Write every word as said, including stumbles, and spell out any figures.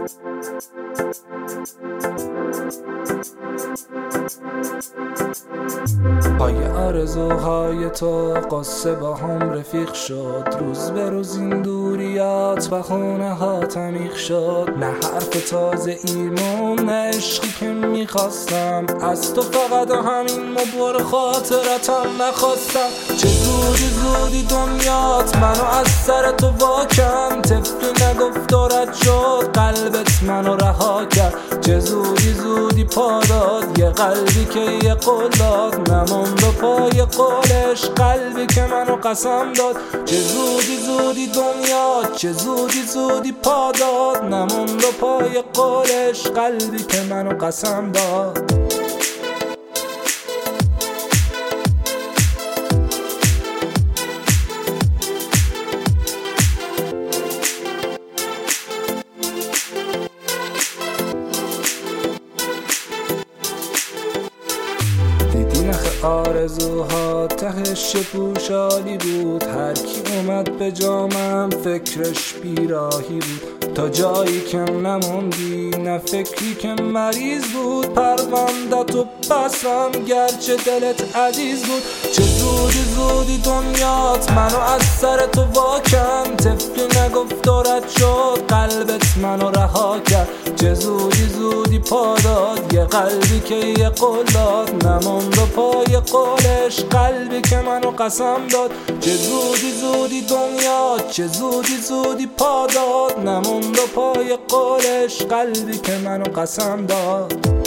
پای آرزوهای تو قصه با هم رفیق شد، روز به روز این دوریات و خونه ها تمیخ شد. نه حرف تازه ایمون، نه عشقی که میخواستم از تو، فقط همین مبر خاطرتم نخواستم. چه زودی زودی دنیات منو از سر تو واکن، طفلی نگفت و رد شد قلبت منو رها کرد. چه زودی زودی پا داد یه قلبی که یه قول داد، نموند و پای قولش قلبی که منو قسم داد. چه زودی زودی دنیا، چه زودی زودی پا داد، نموند و پای قولش قلبی که منو قسم داد. دیدی نخ آرزوها تهش پوشالی بود، هر کی اومد به جامم فکرش بیراهی بود. تا جایی که نموندی نه فکری که مریض بود، پروندت و بسم گرچه دلت عزیز بود. چه زودی زودی دنیات منو از سر تو واکن، طفلی نگفت و رد شد قلبت منو رها کرد. چه زودی زودی پا داد یه قلبی که یه قول داد، نموند و پای قولش قلبی که منو قسم داد. چه زودی زودی دنیا، چه زودی زودی پا داد، نموند و پای قولش قلبی که منو قسم داد.